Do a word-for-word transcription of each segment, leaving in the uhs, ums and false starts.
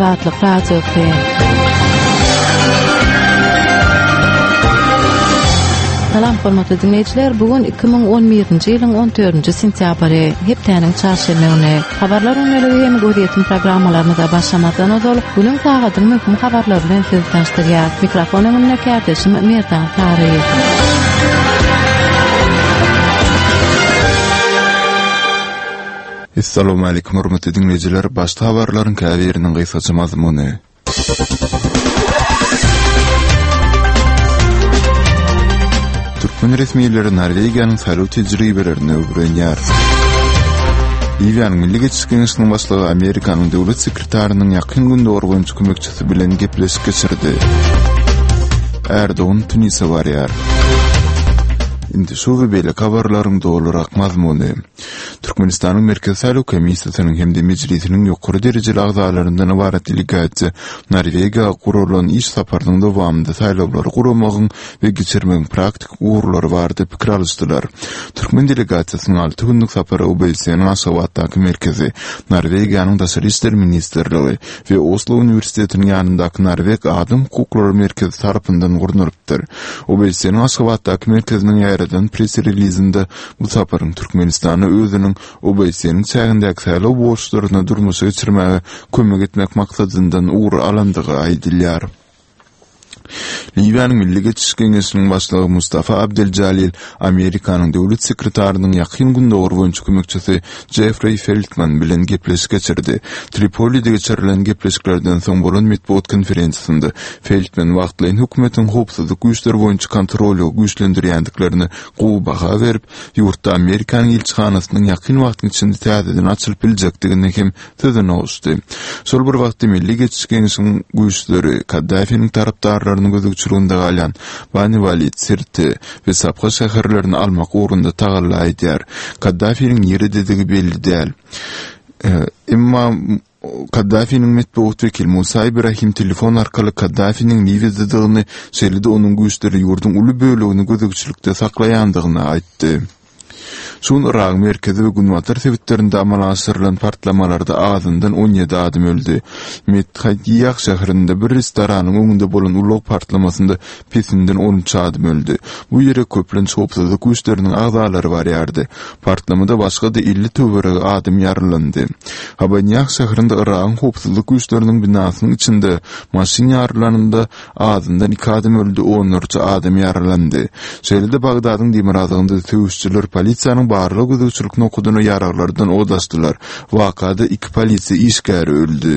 Azatlyk radiosu. Salam hormatly dinleyijiler, bugün iki bin on birinji ýylyň on dördünji sentýabry, hepdeniň çarşamba güni habarlar öňeli hem göýdýän programmalarymyza başlamadan öňe bugün sagatyň möhüm habarlary bilen sizi tanıştyrýar. Mikrofon öňünde käpdeşim Merdan Tariýew. Assalamu alaykum hormatly dinleyijiler, başda habarlaryň käbiriniň gysgaça mazmuny. Türkmen resmiýetleri Norwegiýanyň saýlaw tejribelerini öwrenýär. Libyanyň Milli Geçiş Geňeşliginiň başlygy Amerikanyň döwlet sekretarynyň ýakyn günde orgunçy kömekçisi bilen gepleşik geçirdi. Erdoğan Tunisa barýar. Indi şu we beýle habarlaryň dolurak mazmuny. Türkmenistanyň Merkezi Saýlaw Komissiýasynyň hemde mejlisiniň ýokary derejeli agzalaryndan ibaret delegasiýa Norwegiýa gurulan iş saparynyň dowamında saýlawlary guramagyň we geçirmegiň praktik uğurlary bar diýip pikir alýadylar. Türkmen delegasiýasynyň alty günlük sapary Obeýseniň Aşgabatdaky merkezi, Norwegiýanyň daşary işler ministrligi we Oslo Uniwersitetiniň ýanyndaky Norweg Adam Hukuklary merkezi tarapyndan gurnulypdyr. Obeýseniň Aşgabatdaky merkeziniň ýaýradan press releasinde bu saparyň Türkmenistany özüniň Obeýseniň çägindäki saýlaw borçlaryna durmuşa geçirmäge kömek etmek maksadyndan uğur alandygy aýdylýar. Libyanyň Milli Geçiş Geňeşliginiň başlygy Mustafa Abdeljalil Amerikanyň döwlet sekretarynyň ýakyn günde orgunçy kömekçisi Jeffrey Feltman bilen gepleşik geçirdi. Tripolide geçirilen gepleşiklerden soň bolan medeniýet konferensiýasynda Feltman wagtlaryň hökümetiň howpsuzlyk güýçleri boýunça kontroly güýçlendirýändiklerini gowy baha berip, ýurtda Amerikanyň elçihanasynyň ýakyn wagtyň içinde täzeden açylyp biljekdigini hem sözüne uşdy. Şol bir wagtda Milli Geçiş Geňeşliginiň güýçleri Kaddafiň tarapdarlaryny gözüge çürgünde galan Bani Walid, Sirte we Sapga şäherlerini almak uğrunda tagalla aýdýar. Kaddafiň ýeri dedigi belli däl. Emma Kaddafiň medeniýet wekili Musa Ibrahim telefon arkaly Kaddafiň niwezdidigini, şeýle-de onuň güýçleri ýurdun uly bölegini gözegçilikde saklaýandygyny aýtdy. Şun Irak merkezi we Günwatar sebitlerinde amala aşyrylan partlamalarda azyndan on ýedi adam öldü. Medeniýet şäherinde bir restoranyň öňünde bolan ulug partlamasynda pesinden on üç adam öldü. Bu ýere köplen howpsuzlyk güýçleriniň agzalary barýardy. Partlamada başga da elli töwereg adam ýaralandy. Habaniyah şäherinde Irak'ın howpsuzlyk güýçleriniň binasynyň içinde maşyn ýaralanynda azyndan iki adam öldü, on üç adam ýaralandy. Şeýle-de Bagdadyň demirazygynda söwüşçiler polisiýanyň barlyk gözegçilikni okudyny ýaraglardan odaşdylar. Wakada iki polisiýa işgäri öldü.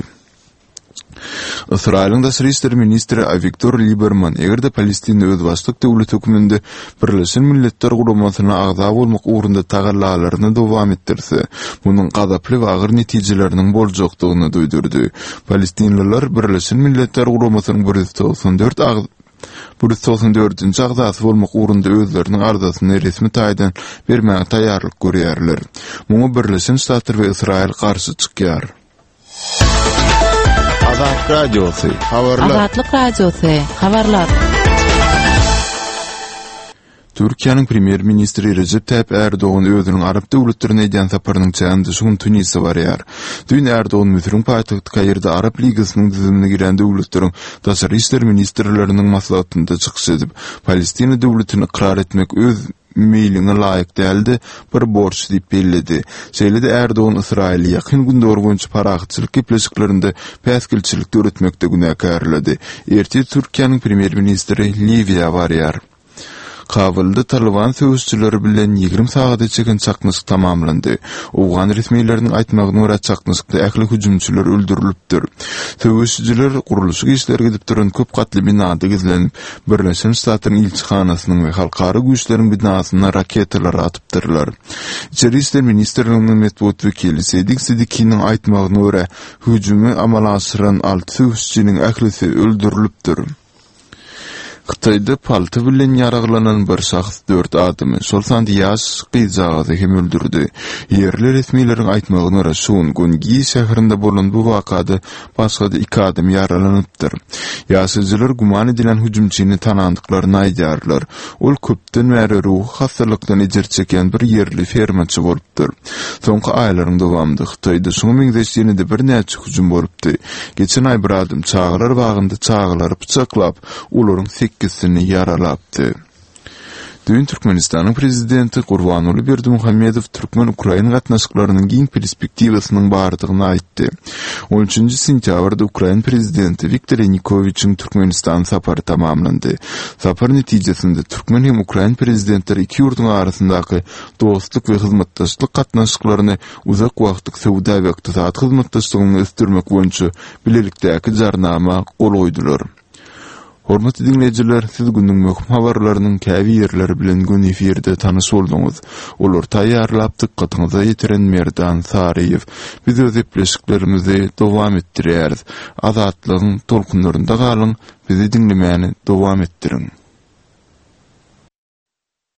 Israýlyň daşary işler ministri Avigdor Lieberman egerde Palestina öz başlyk döwlet höküminde Birleşen Milletler Guramasyna agza bolmak uğrunda tagallalaryny dowam etdirse, munyň gazaply we agyr netijeleriniň boljakdygyny duýdurdy. Palestinliler Birleşen Milletler Guramasynyň bir yüz doksan dört agza Bu doksan dördünji agzasy bolmak uğrunda özleriniň arzasyny resmi taýdan bermäge taýýarlyk görýärler. Muňa Birleşen Ştatlar we Israýil garşy çykýar. Azatlyk radiosu, habarlar. Azatlyk radiosu, habarlar. Türkiýanyň premier ministri Recep Tayyip Erdoğan özüniň Arap döwletlerine edýän saparynyň çäginde şuň Tunisa barýar. Dün Erdoğan Misriň paýtagty Kairde Arap Ligasynyň düzümine giren döwletleriň daşary işler ministrleriniň maslahatynda çykyş edip, Palestina döwletini ikrar etmek öz meýline laýyk däldi, bir borç diýip bellidi. Şeýle-de Erdoğan Israýily ýakyn günde orgunçy paragatçylyk gepleşiklerinde päskilçilik öwretmekde günäkärledi. Erti Türkiýanyň premier ministri Liviýa barýar. Kabulda Taliban söwüşçileri bilen ýigrim sagada çeken çakmysyk tamamlandy. Owgan resmiýetleriniň aýtmagyna görä çakmysykda ähli hüjümçiler öldürilipdir. Söwüşçiler guruluşy işleri gidip duran köp gatly binada gizlenip, Birleşen Ştatlaryň elçihanasynyň we halkara güýçleriň binasyna raketalar atypdyrlar. İçeri işler ministrliginiň medeniýet wekili Sedik Sidikiniň aýtmagyna görä hüjümi amala aşyran alty söwüşçiniň ählisi öldürilipdir. Xitayda palty bilen ýaraglanan bir şahs dört adamy Solsan Dias gyzagada hem öldürdi. Yerli resmiýetlerin aýtmagyna görä Sungungi şäherinde bolan bu wakada başga iki adam yaralanypdyr. Ýaşyjylar guman edilen hüjümçini tanandyklaryny aýdarlar. Ol köpden bäri ruh hastalykdan ejir çeken bir yerli fermaçy bolupdyr. Soňky aýlaryň dowamında Xitayda soňky meňzeşdiňinde bir näçe hüjüm bolupdy. Geçen aý bir adam çağlar bagynda çağlary bıçaklap, olaryň sekizini yaralapdy. Dün Türkmenistanyň prezidenti Gurbanuly Berdimuhammedow Türkmen-Ukraina gatnaşyklarynyň giň perspektiwasynyň bardygyny aýtdy. on üçünji sentýabrda Ukraina prezidenti Viktor Yanukovyçiň Türkmenistan sapary tamamlandy. Sapar netijesinde Türkmen hem Ukraina prezidentleri iki ýurduň arasyndaky dostluk we hyzmatdaşlyk gatnaşyklaryny uzak wagtlyk sowda we ykdysat hyzmatdaşlygyny ösdürmek boýunça bilelikdäki jarnama gol goýdular. Hormatly dinleyijiler, siz gündüň möhüm habarlarynyň käbi ýerleri bilen gün efirde tanış bolduňyz. Olar taýýarlap dykkatyňyza ýetiren Merdan Saryýew. Biz öz epleşiklerimizi dowam etdirýäris. Azatlygyň tolkunlarynda galyň, bizi dinlemäni dowam etdirin.